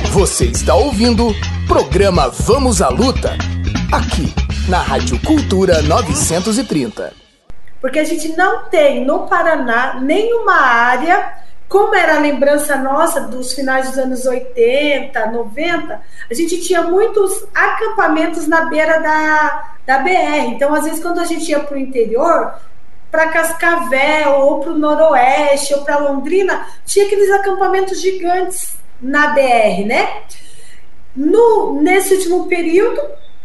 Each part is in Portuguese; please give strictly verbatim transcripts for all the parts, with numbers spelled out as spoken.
Você está ouvindo programa Vamos à Luta, aqui na Rádio Cultura novecentos e trinta. Porque a gente não tem no Paraná nenhuma área, como era a lembrança nossa dos finais dos anos oitenta, noventa, a gente tinha muitos acampamentos na beira da, da B R. Então, às vezes, quando a gente ia para o interior, para Cascavel, ou para o Noroeste, ou para Londrina, tinha aqueles acampamentos gigantes na B R, né? No, nesse último período,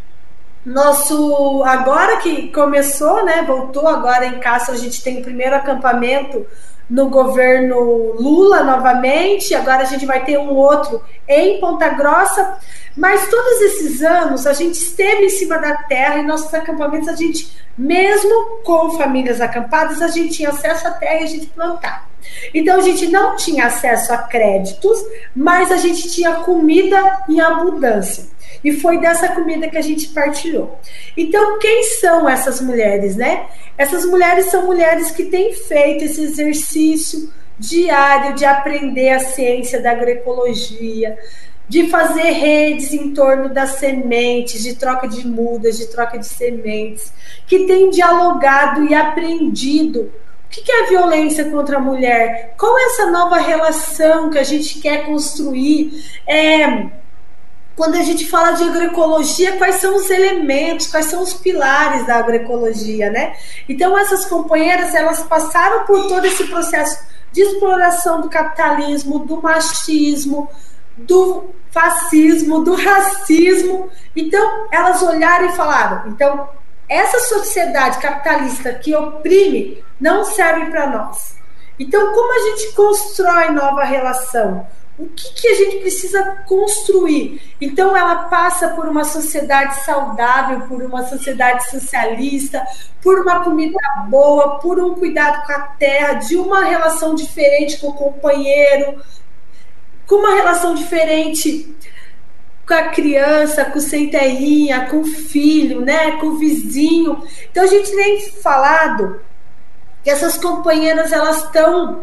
nosso, agora que começou, né, voltou agora em Castro, a gente tem o primeiro acampamento no governo Lula novamente, agora a gente vai ter um outro em Ponta Grossa, mas todos esses anos a gente esteve em cima da terra e nossos acampamentos, a gente, mesmo com famílias acampadas, a gente tinha acesso à terra e a gente plantava. Então a gente não tinha acesso a créditos, mas a gente tinha comida em abundância. E foi dessa comida que a gente partilhou. Então, quem são essas mulheres, né? Essas mulheres são mulheres que têm feito esse exercício diário de aprender a ciência da agroecologia, de fazer redes em torno das sementes, de troca de mudas, de troca de sementes, que têm dialogado e aprendido o que é a violência contra a mulher, qual é essa nova relação que a gente quer construir. É, quando a gente fala de agroecologia, quais são os elementos, quais são os pilares da agroecologia, né? Então, essas companheiras, elas passaram por todo esse processo de exploração do capitalismo, do machismo, do fascismo, do racismo. Então, elas olharam e falaram, então, essa sociedade capitalista que oprime não serve para nós. Então, como a gente constrói nova relação? O que, que a gente precisa construir? Então, ela passa por uma sociedade saudável, por uma sociedade socialista, por uma comida boa, por um cuidado com a terra, de uma relação diferente com o companheiro, com uma relação diferente com a criança, com o sem terrinha, com o filho, né, com o vizinho. Então, a gente tem falado que essas companheiras, elas estão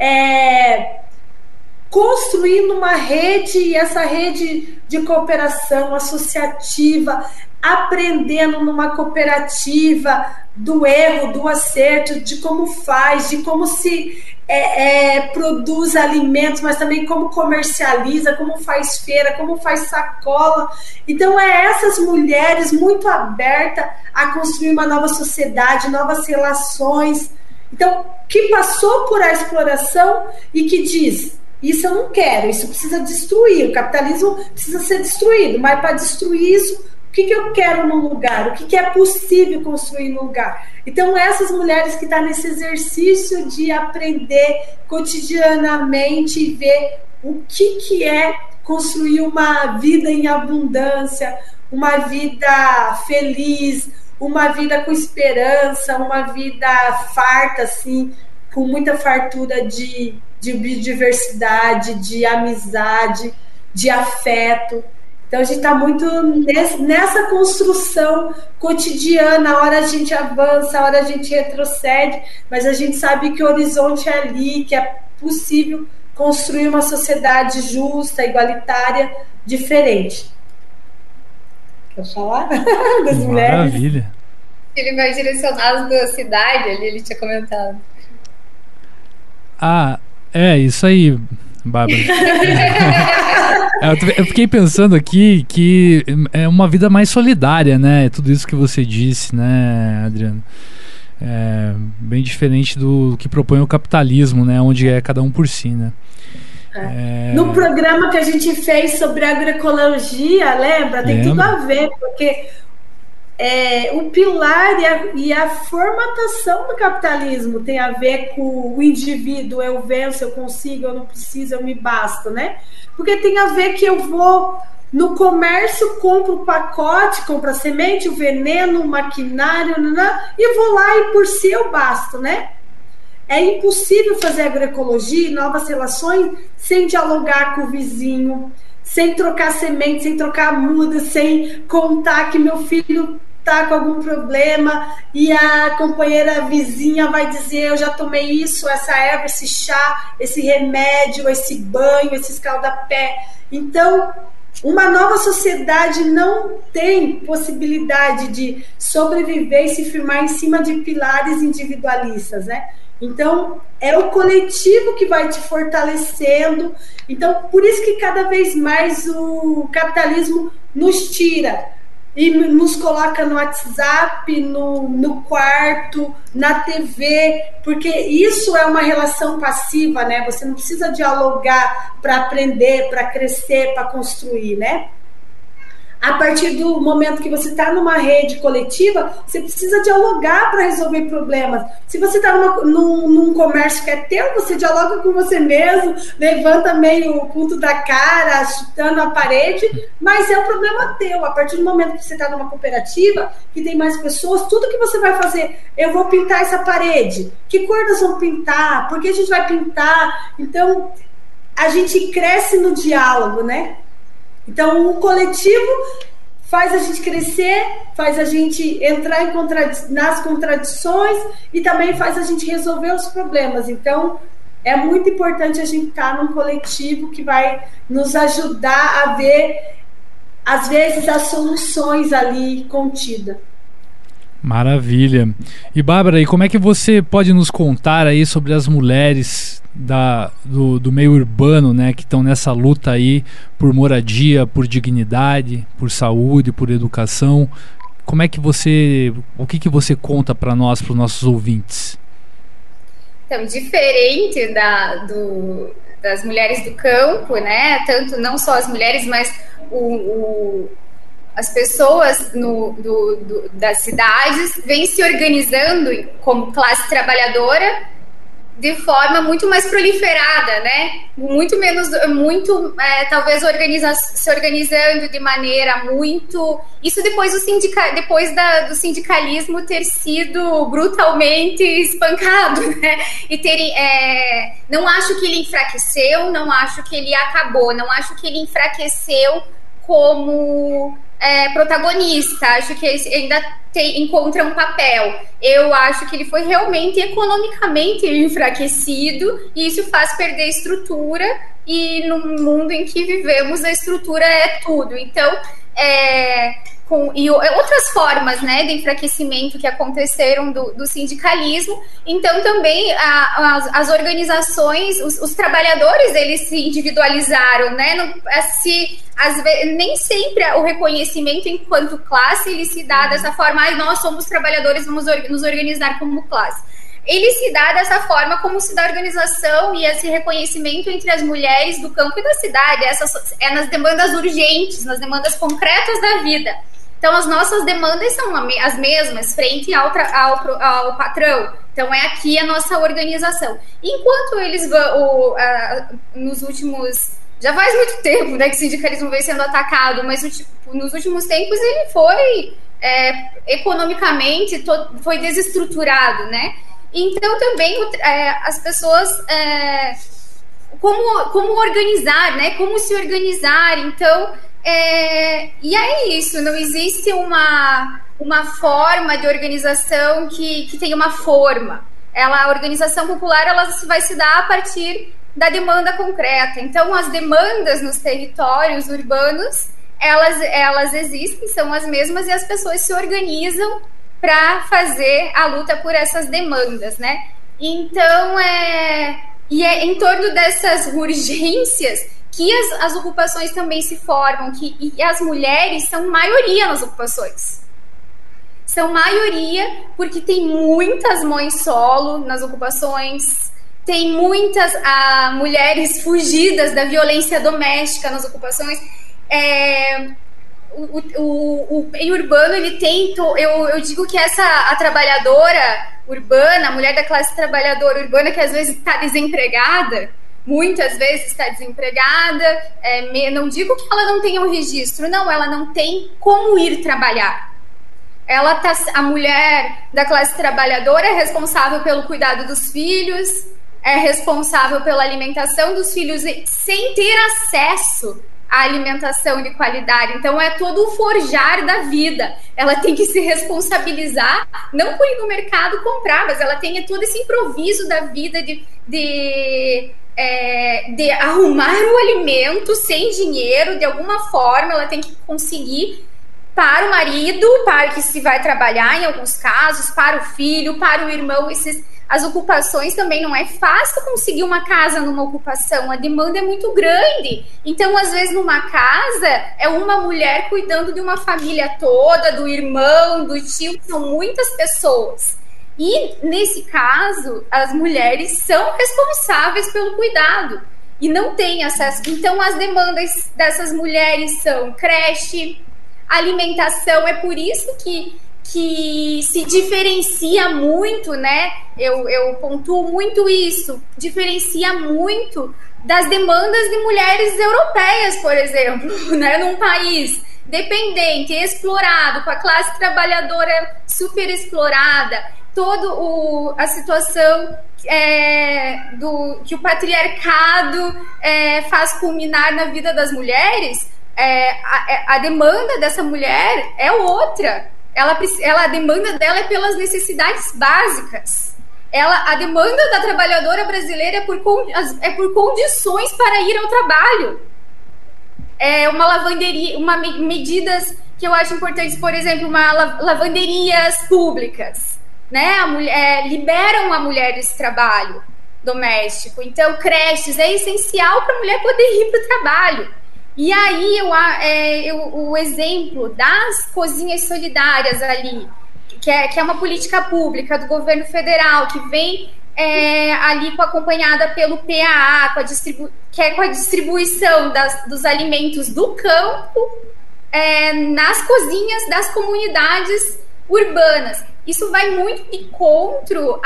é, construindo uma rede, e essa rede de cooperação associativa, aprendendo numa cooperativa do erro, do acerto, de como faz, de como se é, é, produz alimentos, mas também como comercializa, como faz feira, como faz sacola. Então, é essas mulheres muito abertas a construir uma nova sociedade, novas relações. Então, que passou por a exploração e que diz, isso eu não quero, isso precisa destruir, o capitalismo precisa ser destruído, mas para destruir isso, o que, que eu quero no lugar? O que, que é possível construir no lugar? Então, essas mulheres que estão nesse exercício de aprender cotidianamente e ver o que, que é construir uma vida em abundância, uma vida feliz, uma vida com esperança, uma vida farta, assim, com muita fartura de, de biodiversidade, de amizade, de afeto. Então, a gente está muito nessa construção cotidiana, a hora a gente avança, a hora a gente retrocede, mas a gente sabe que o horizonte é ali, que é possível construir uma sociedade justa, igualitária, diferente. Quer falar das mulheres? Maravilha. Ele vai direcionado da cidade, ali ele tinha comentado. Ah, é, isso aí, Bárbara. Eu fiquei pensando aqui que é uma vida mais solidária, né? Tudo isso que você disse, né, Adriano? É bem diferente do que propõe o capitalismo, né? Onde é cada um por si, né? É. No programa que a gente fez sobre agroecologia, lembra? Tem Lembra. tudo a ver, porque é, o pilar e a, e a formatação do capitalismo tem a ver com o indivíduo, eu venço, eu consigo, eu não preciso, eu me basto, né? Porque tem a ver que eu vou no comércio, compro o pacote, compro a semente, o veneno, o maquinário, nanã, e vou lá e por si eu basto, né? É impossível fazer agroecologia e novas relações sem dialogar com o vizinho, sem trocar semente, sem trocar muda, sem contar que meu filho está com algum problema e a companheira vizinha vai dizer: eu já tomei isso, essa erva, esse chá, esse remédio, esse banho, esse escaldapé. Então, uma nova sociedade não tem possibilidade de sobreviver e se firmar em cima de pilares individualistas, né? Então, é o coletivo que vai te fortalecendo. Então, por isso que cada vez mais o capitalismo nos tira e nos coloca no WhatsApp, no, no quarto, na T V, porque isso é uma relação passiva, né? Você não precisa dialogar para aprender, para crescer, para construir, né? A partir do momento que você está numa rede coletiva, você precisa dialogar para resolver problemas. Se você está num, num comércio que é teu, você dialoga com você mesmo, levanta meio o ponto da cara, chutando a parede, mas é um problema teu. A partir do momento que você está numa cooperativa, que tem mais pessoas, tudo que você vai fazer, eu vou pintar essa parede. Que cor nós vamos pintar? Por que a gente vai pintar? Então, a gente cresce no diálogo, né? Então, o coletivo faz a gente crescer, faz a gente entrar em contradi- nas contradições e também faz a gente resolver os problemas. Então, é muito importante a gente estar num coletivo que vai nos ajudar a ver, às vezes, as soluções ali contidas. Maravilha. E, Bárbara, e como é que você pode nos contar aí sobre as mulheres da, do, do meio urbano, né, que estão nessa luta aí por moradia, por dignidade, por saúde, por educação? Como é que você, o que que você conta para nós, para os nossos ouvintes? Então, diferente da, do, das mulheres do campo, né, tanto não só as mulheres, mas o, o as pessoas no, do, do, das cidades vêm se organizando como classe trabalhadora de forma muito mais proliferada, né? Muito menos, muito, é, talvez organiza, se organizando de maneira muito... Isso depois do, sindica, depois da, do sindicalismo ter sido brutalmente espancado, né? E ter, é, não acho que ele enfraqueceu, não acho que ele acabou, não acho que ele enfraqueceu como... É, protagonista, acho que ele ainda tem, encontra um papel. Eu acho que ele foi realmente economicamente enfraquecido e isso faz perder estrutura, e no mundo em que vivemos a estrutura é tudo. Então, é, com, e outras formas, né, de enfraquecimento que aconteceram do, do sindicalismo. Então também a, as, as organizações, os, os trabalhadores, eles se individualizaram, né, no, se, às vezes, nem sempre o reconhecimento enquanto classe ele se dá dessa forma: ah, nós somos trabalhadores, vamos or, nos organizar como classe. Ele se dá dessa forma como se dá a organização e esse reconhecimento entre as mulheres do campo e da cidade. Essas, é nas demandas urgentes, nas demandas concretas da vida. Então, as nossas demandas são as mesmas frente ao, ao, ao patrão. Então, é aqui a nossa organização. Enquanto eles vão, o, a, nos últimos... Já faz muito tempo, né, que o sindicalismo vem sendo atacado, mas o, tipo, nos últimos tempos ele foi, é, economicamente, to, foi desestruturado, né? Então, também é, as pessoas... É, como, como organizar, né? Como se organizar. Então... É, e é isso, não existe uma, uma forma de organização que, que tenha uma forma. Ela, a organização popular ela vai se dar a partir da demanda concreta. Então, as demandas nos territórios urbanos, elas, elas existem, são as mesmas, e as pessoas se organizam para fazer a luta por essas demandas, né? Então, é, e é em torno dessas urgências que as, as ocupações também se formam, que, e as mulheres são maioria nas ocupações. São maioria porque tem muitas mães solo nas ocupações, tem muitas ah, mulheres fugidas da violência doméstica nas ocupações. É, o, o, o meio urbano, ele tem, eu, eu digo que essa, a trabalhadora urbana, a mulher da classe trabalhadora urbana, que às vezes está desempregada, muitas vezes está desempregada, é, não digo que ela não tenha um registro, não, ela não tem como ir trabalhar. Ela tá, a mulher da classe trabalhadora é responsável pelo cuidado dos filhos, é responsável pela alimentação dos filhos, sem ter acesso a alimentação de qualidade. Então, é todo o forjar da vida. Ela tem que se responsabilizar, não por ir no mercado comprar, mas ela tem todo esse improviso da vida de, de, é, de arrumar o alimento sem dinheiro, de alguma forma, ela tem que conseguir para o marido, para que se vai trabalhar em alguns casos, para o filho, para o irmão, esses... As ocupações também não é fácil conseguir uma casa numa ocupação, a demanda é muito grande. Então, às vezes, numa casa, é uma mulher cuidando de uma família toda, do irmão, do tio, são muitas pessoas. E, nesse caso, as mulheres são responsáveis pelo cuidado e não têm acesso. Então, as demandas dessas mulheres são creche, alimentação, é por isso que que se diferencia muito, né? Eu, eu pontuo muito isso, diferencia muito das demandas de mulheres europeias, por exemplo, né? Num país dependente, explorado, com a classe trabalhadora super explorada, toda a situação é, do, que o patriarcado é, faz culminar na vida das mulheres, é, a, a demanda dessa mulher é outra. Ela, ela, a demanda dela é pelas necessidades básicas. Ela, a demanda da trabalhadora brasileira é por, é por condições para ir ao trabalho. É uma lavanderia, uma medidas que eu acho importantes, por exemplo, uma lavanderias públicas, né? A mulher, é, liberam a mulher desse trabalho doméstico. Então, creches é essencial para a mulher poder ir para o trabalho. E aí, eu, é, eu, o exemplo das cozinhas solidárias ali, que é, que é uma política pública do governo federal, que vem é, ali acompanhada pelo P A A, com a distribu- que é com a distribuição das, dos alimentos do campo é, nas cozinhas das comunidades urbanas. Isso vai muito de encontro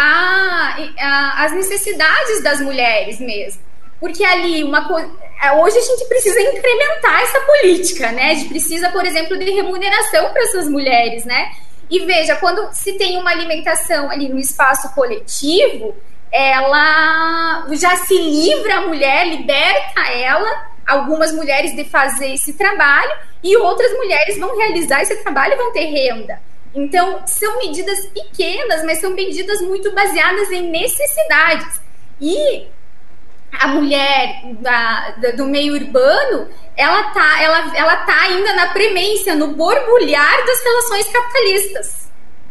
às necessidades das mulheres mesmo. Porque ali, uma co... hoje a gente precisa incrementar essa política, né? A gente precisa, por exemplo, de remuneração para essas mulheres, né? E veja, quando se tem uma alimentação ali no espaço coletivo, ela já se livra a mulher, liberta ela, algumas mulheres, de fazer esse trabalho, e outras mulheres vão realizar esse trabalho e vão ter renda. Então, são medidas pequenas, mas são medidas muito baseadas em necessidades. E a mulher da, da, do meio urbano, ela tá, ela, ela tá ainda na premência, no borbulhar das relações capitalistas.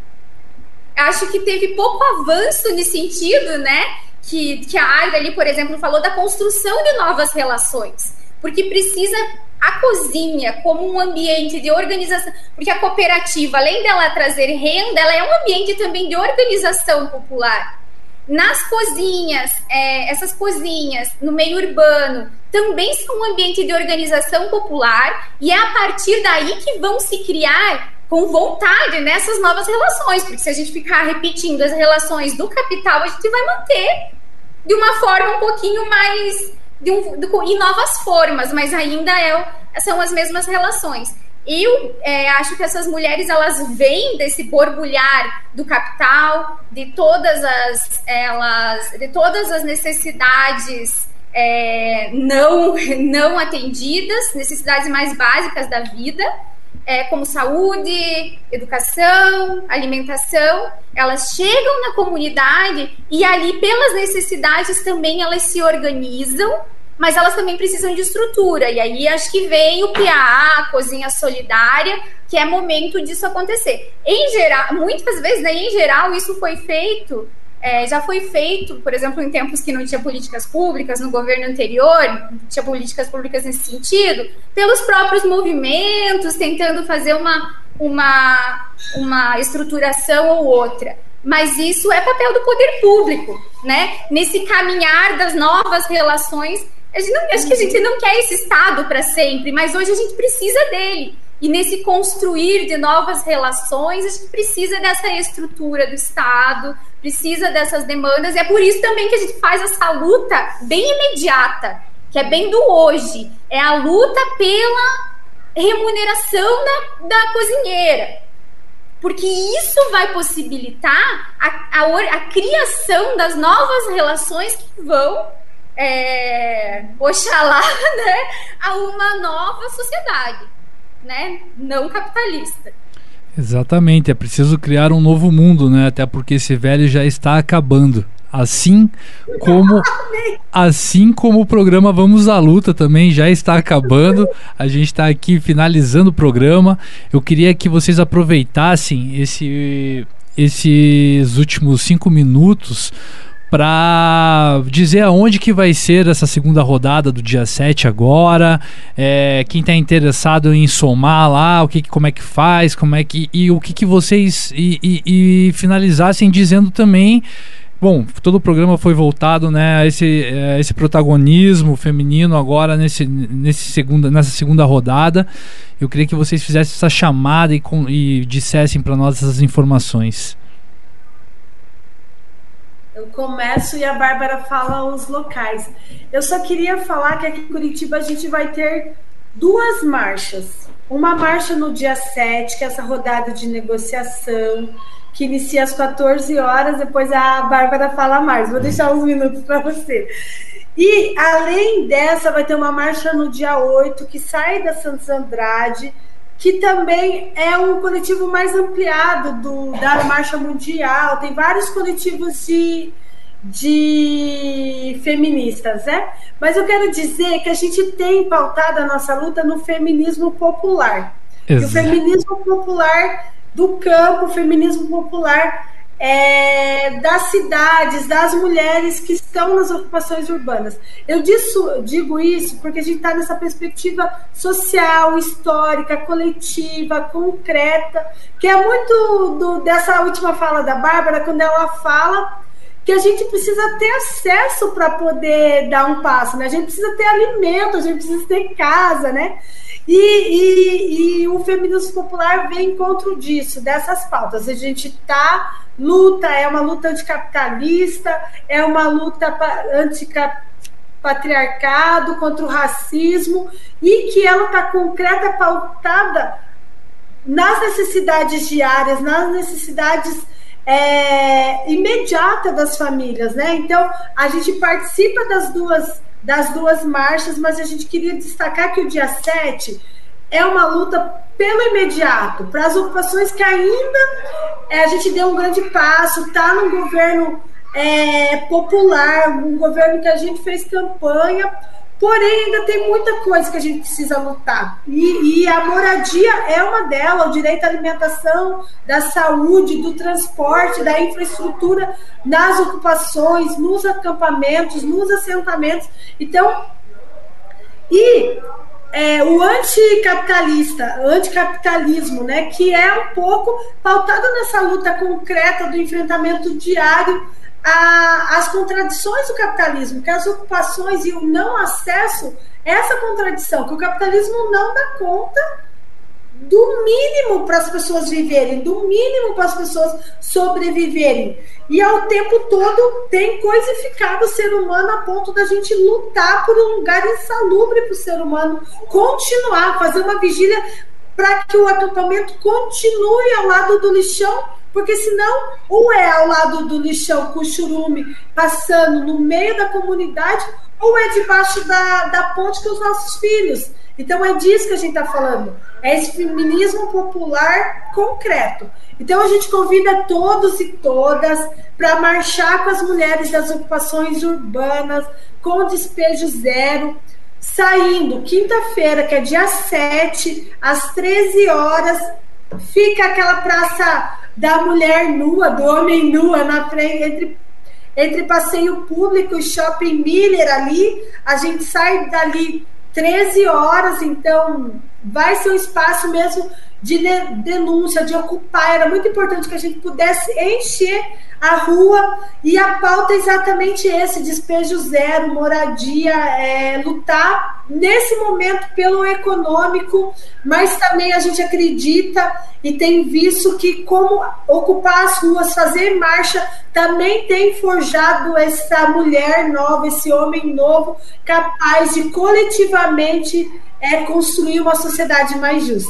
Acho que teve pouco avanço nesse sentido, né? Que, que a Aida ali, por exemplo, falou da construção de novas relações. Porque precisa a cozinha como um ambiente de organização, porque a cooperativa, além dela trazer renda, ela é um ambiente também de organização popular. Nas cozinhas, é, essas cozinhas no meio urbano também são um ambiente de organização popular, e é a partir daí que vão se criar com vontade nessas novas relações, porque se a gente ficar repetindo as relações do capital, a gente vai manter de uma forma um pouquinho mais de um, de, em novas formas, mas ainda é, são as mesmas relações. Eu é, acho que essas mulheres, elas vêm desse borbulhar do capital, de todas as, elas, de todas as necessidades é, não, não atendidas, necessidades mais básicas da vida, é, como saúde, educação, alimentação. Elas chegam na comunidade e ali, pelas necessidades também, elas se organizam, mas elas também precisam de estrutura, e aí acho que vem o P A A, a Cozinha Solidária, que é momento disso acontecer. Em geral, muitas vezes, né, em geral, isso foi feito, é, já foi feito, por exemplo, em tempos que não tinha políticas públicas, no governo anterior, não tinha políticas públicas nesse sentido, pelos próprios movimentos, tentando fazer uma, uma, uma estruturação ou outra. Mas isso é papel do poder público, né? Nesse caminhar das novas relações. A gente não, acho que a gente não quer esse Estado para sempre, mas hoje a gente precisa dele. E nesse construir de novas relações, a gente precisa dessa estrutura do Estado, precisa dessas demandas, e é por isso também que a gente faz essa luta bem imediata, que é bem do hoje. É a luta pela remuneração da, da cozinheira. Porque isso vai possibilitar a, a, a criação das novas relações que vão é, Oxalá, né, a uma nova sociedade, né, não capitalista. Exatamente, é preciso criar um novo mundo, né? Até porque esse velho já está acabando. Assim como assim como o programa Vamos à Luta também já está acabando. A gente está aqui finalizando o programa. Eu queria que vocês aproveitassem esse, esses últimos cinco minutos para dizer aonde que vai ser essa segunda rodada do dia sete agora, é, quem está interessado em somar lá, o que, como é que faz, como é que, e o que, que vocês e, e, e finalizassem dizendo também. Bom, todo o programa foi voltado, né, a esse, a esse protagonismo feminino agora nesse, nesse segunda, nessa segunda rodada. Eu queria que vocês fizessem essa chamada e, e dissessem para nós essas informações. Eu começo e a Bárbara fala os locais. Eu só queria falar que aqui em Curitiba a gente vai ter duas marchas. Uma marcha no dia sete, que é essa rodada de negociação, que inicia às quatorze horas, depois a Bárbara fala mais. Vou deixar uns minutos para você. E, além dessa, vai ter uma marcha no dia oito, que sai da Santos Andrade, que também é um coletivo mais ampliado do, da Marcha Mundial. Tem vários coletivos de, de feministas, né? Mas eu quero dizer que a gente tem pautado a nossa luta no feminismo popular. E o feminismo popular do campo, o feminismo popular é, das cidades, das mulheres que estão nas ocupações urbanas. Eu disso, digo isso porque a gente está nessa perspectiva social, histórica, coletiva, concreta, que é muito do, dessa última fala da Bárbara, quando ela fala que a gente precisa ter acesso para poder dar um passo, né? A gente precisa ter alimento, a gente precisa ter casa, né? E, e, e o feminismo popular vem em encontro disso, dessas pautas. A gente está luta, é uma luta anticapitalista, é uma luta antipatriarcado, contra o racismo, e que ela está concreta, pautada nas necessidades diárias, nas necessidades é, imediatas das famílias, né? Então, a gente participa das duas das duas marchas, mas a gente queria destacar que o dia sete é uma luta pelo imediato, para as ocupações que ainda é, a gente deu um grande passo, está num governo é, popular, um governo que a gente fez campanha, porém ainda tem muita coisa que a gente precisa lutar, e, e a moradia é uma delas, o direito à alimentação, da saúde, do transporte, da infraestrutura nas ocupações, nos acampamentos, nos assentamentos. Então, e é, o anticapitalista, o anticapitalismo, né, que é um pouco pautado nessa luta concreta do enfrentamento diário A, as contradições do capitalismo, que as ocupações e o não acesso, essa contradição, que o capitalismo não dá conta do mínimo para as pessoas viverem, do mínimo para as pessoas sobreviverem. E ao tempo todo tem coisificado o ser humano a ponto da gente lutar por um lugar insalubre para o ser humano continuar, fazer uma vigília para que o acampamento continue ao lado do lixão, porque senão ou é ao lado do lixão com o churume passando no meio da comunidade, ou é debaixo da, da ponte com os nossos filhos. Então é disso que a gente está falando, é esse feminismo popular concreto. Então a gente convida todos e todas para marchar com as mulheres das ocupações urbanas, com despejo zero, saindo quinta-feira, que é dia sete, às treze horas, fica aquela praça da mulher nua, do homem nua, na frente, entre, entre passeio público e shopping Miller ali. A gente sai dali treze horas, então vai ser um espaço mesmo de denúncia, de ocupar. Era muito importante que a gente pudesse encher a rua, e a pauta é exatamente esse: despejo zero, moradia, é, lutar nesse momento pelo econômico, mas também a gente acredita e tem visto que como ocupar as ruas, fazer marcha, também tem forjado essa mulher nova, esse homem novo, capaz de coletivamente é, construir uma sociedade mais justa.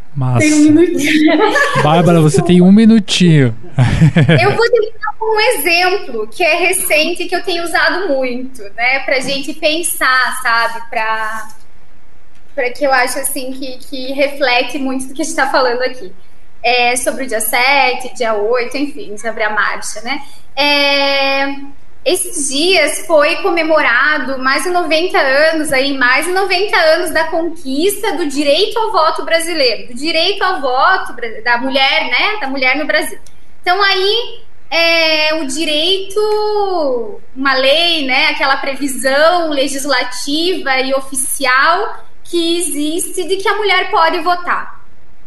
Massa. Tem um minutinho. Bárbara, você tem um minutinho. Eu vou tentar um exemplo que é recente, que eu tenho usado muito, né? Pra gente pensar, sabe? Pra, pra que eu acho, assim, que, que reflete muito do que a gente tá falando aqui. É sobre o dia sete, dia oito, enfim, sobre a marcha, né? É... Esses dias foi comemorado mais de noventa anos aí, mais de noventa anos da conquista do direito ao voto brasileiro, do direito ao voto da mulher, né, da mulher no Brasil. Então aí é, o direito, uma lei, né, aquela previsão legislativa e oficial que existe de que a mulher pode votar.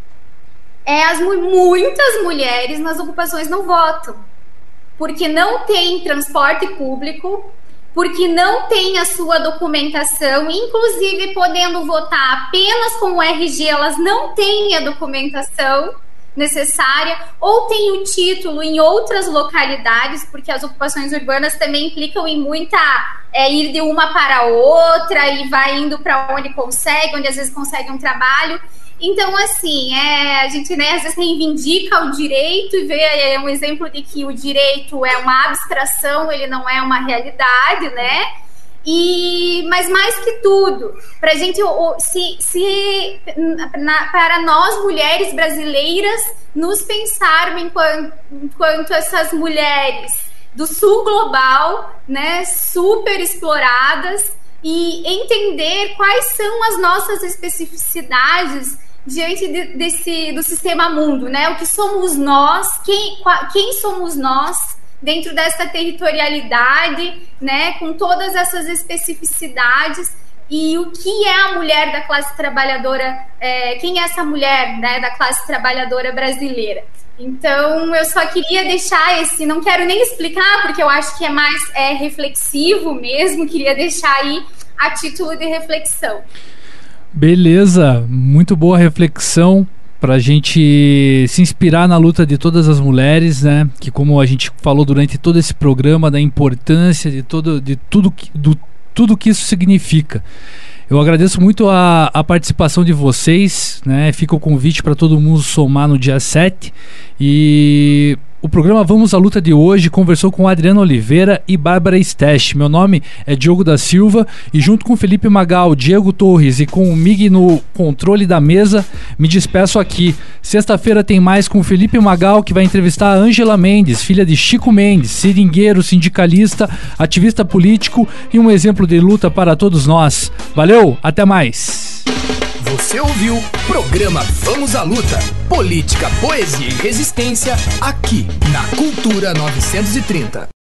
É, as, muitas mulheres nas ocupações não votam. Porque não tem transporte público, porque não tem a sua documentação, inclusive podendo votar apenas com o R G, elas não têm a documentação necessária, ou tem o título em outras localidades, porque as ocupações urbanas também implicam em muita é, ir de uma para outra e vai indo para onde consegue, onde às vezes consegue um trabalho. Então, assim, é, a gente, né, às vezes reivindica o direito e vê é, um exemplo de que o direito é uma abstração, ele não é uma realidade, né? E, mas mais que tudo, para a gente, se, se, na, para nós mulheres brasileiras, nos pensarmos enquanto, enquanto essas mulheres do sul global, né, super exploradas, e entender quais são as nossas especificidades diante de, desse, do sistema mundo, né? O que somos nós, quem, quem somos nós dentro dessa territorialidade, né? Com todas essas especificidades, e o que é a mulher da classe trabalhadora, é, quem é essa mulher, né, da classe trabalhadora brasileira. Então, eu só queria deixar esse, não quero nem explicar, porque eu acho que é mais é, reflexivo mesmo, queria deixar aí a título de reflexão. Beleza, muito boa reflexão para a gente se inspirar na luta de todas as mulheres, né? Que, como a gente falou durante todo esse programa, da importância de, todo, de tudo, que, do, tudo que isso significa. Eu agradeço muito a, a participação de vocês, né? Fica o convite para todo mundo somar no dia sete. E o programa Vamos à Luta de hoje conversou com Adriana Oliveira e Bárbara Stech. Meu nome é Diogo da Silva e, junto com Felipe Magal, Diego Torres e com o Mig no controle da mesa, me despeço aqui. Sexta-feira tem mais com o Felipe Magal, que vai entrevistar a Ângela Mendes, filha de Chico Mendes, seringueiro, sindicalista, ativista político e um exemplo de luta para todos nós. Valeu, até mais! Você ouviu o programa Vamos à Luta. Política, poesia e resistência aqui na Cultura novecentos e trinta.